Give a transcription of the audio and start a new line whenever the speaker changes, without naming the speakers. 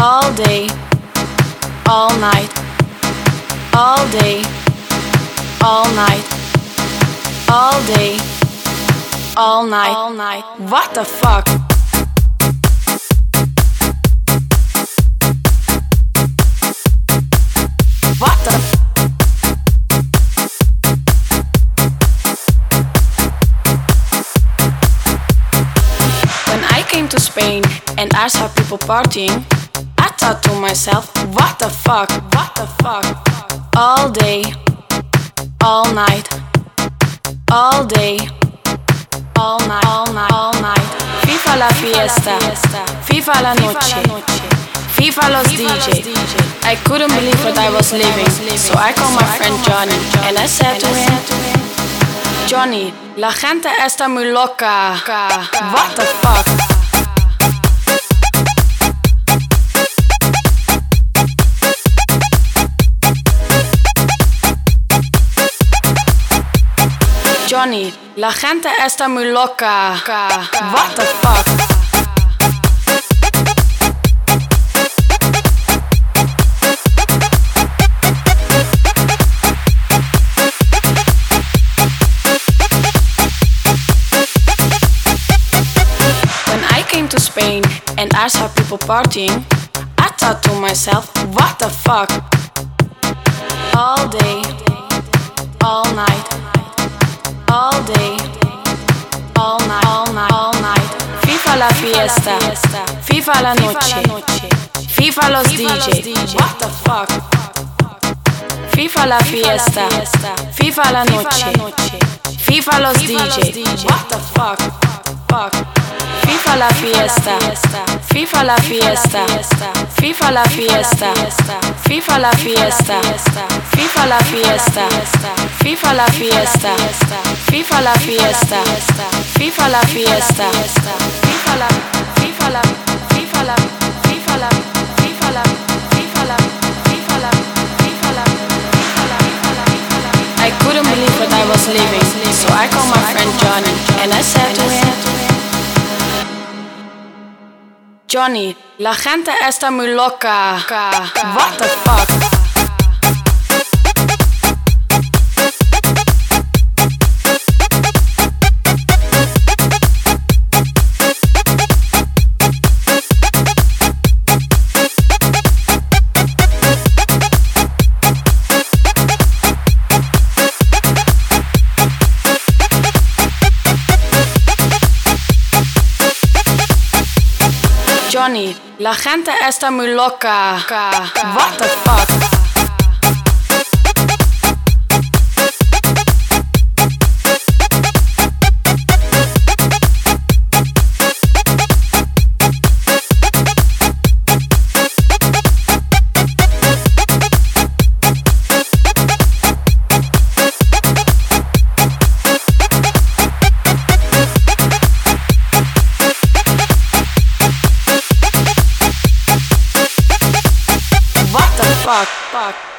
all day, all night, all day, all night, all day, all night, all night. What the fuck? What the When I came to Spain and I saw people partying, I thought to myself, what the fuck, what the fuck? All day, all night, all day, all night, all night, all night. FIFA la fiesta, FIFA la noche, FIFA los DJ. I couldn't believe what I was living, so I called my friend Johnny and I said to him, Johnny, la gente está muy loca. What the fuck? Johnny, la gente está muy loca. What the fuck? When I came to Spain and I saw people partying, I thought to myself, what the fuck? All day, all night, all day, all night, all night, all night. FIFA la fiesta, FIFA la noche, FIFA los DJ. What the fuck? FIFA la fiesta, FIFA la noche, FIFA los DJ. What the fuck? Fuck. FIFA la fiesta, FIFA la fiesta, FIFA la fiesta, FIFA la fiesta, FIFA la fiesta, FIFA la fiesta, FIFA la fiesta, FIFA la fiesta, FIFA la, FIFA la, FIFA la, FIFA la, FIFA la, FIFA la, FIFA la, FIFA la, I couldn't believe what I was living, so I called my friend Johnny and I said to him, Johnny, la gente está muy loca. What the fuck? Johnny, la gente está muy loca. What the fuck? Fuck.